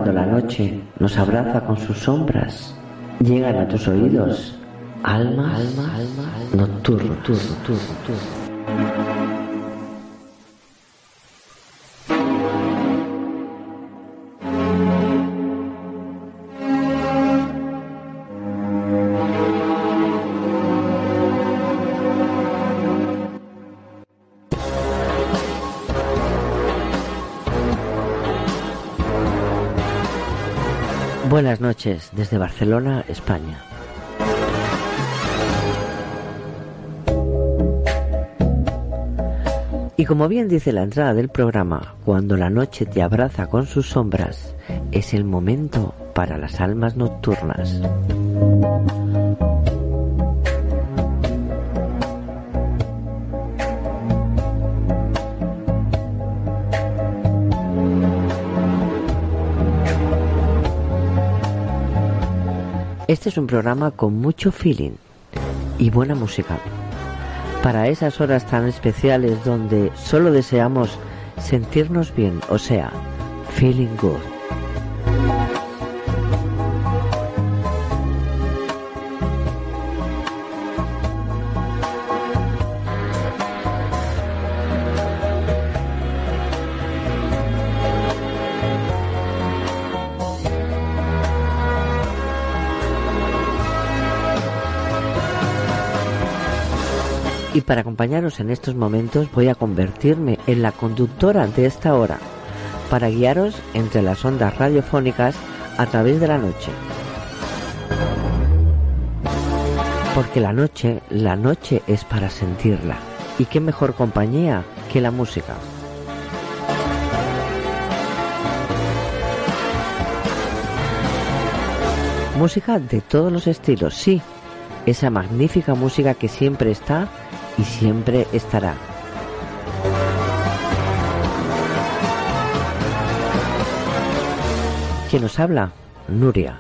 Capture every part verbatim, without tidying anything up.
cuando la noche nos abraza con sus sombras, llegan a tus oídos alma, alma, alma, nocturno, turno, turno, turno. Buenas noches desde Barcelona, España. Y como bien dice la entrada del programa, cuando la noche te abraza con sus sombras, es el momento para las almas nocturnas. Este es un programa con mucho feeling y buena música. Para esas horas tan especiales donde solo deseamos sentirnos bien, o sea, feeling good. Y para acompañaros en estos momentos voy a convertirme en la conductora de esta hora, para guiaros entre las ondas radiofónicas a través de la noche. Porque la noche, la noche es para sentirla. Y qué mejor compañía que la música. Música de todos los estilos, sí. Esa magnífica música que siempre está y siempre estará. ¿Quién nos habla? Nuria.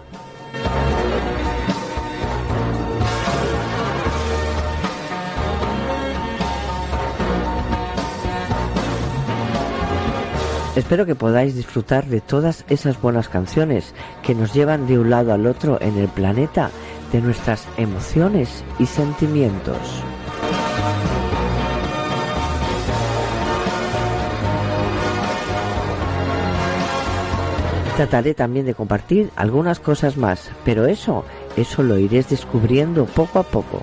Espero que podáis disfrutar de todas esas buenas canciones que nos llevan de un lado al otro en el planeta de nuestras emociones y sentimientos. Trataré también de compartir algunas cosas más, pero eso, eso lo iréis descubriendo poco a poco.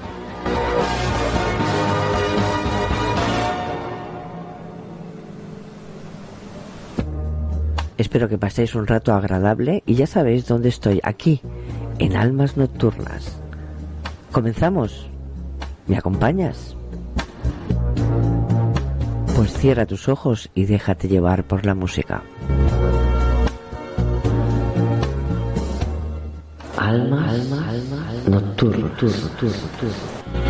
Espero que paséis un rato agradable y ya sabéis dónde estoy, aquí, en Almas Nocturnas. ¿Comenzamos? ¿Me acompañas? Pues cierra tus ojos y déjate llevar por la música. Alma, alma, alma, nocturno, turno, turno, turno.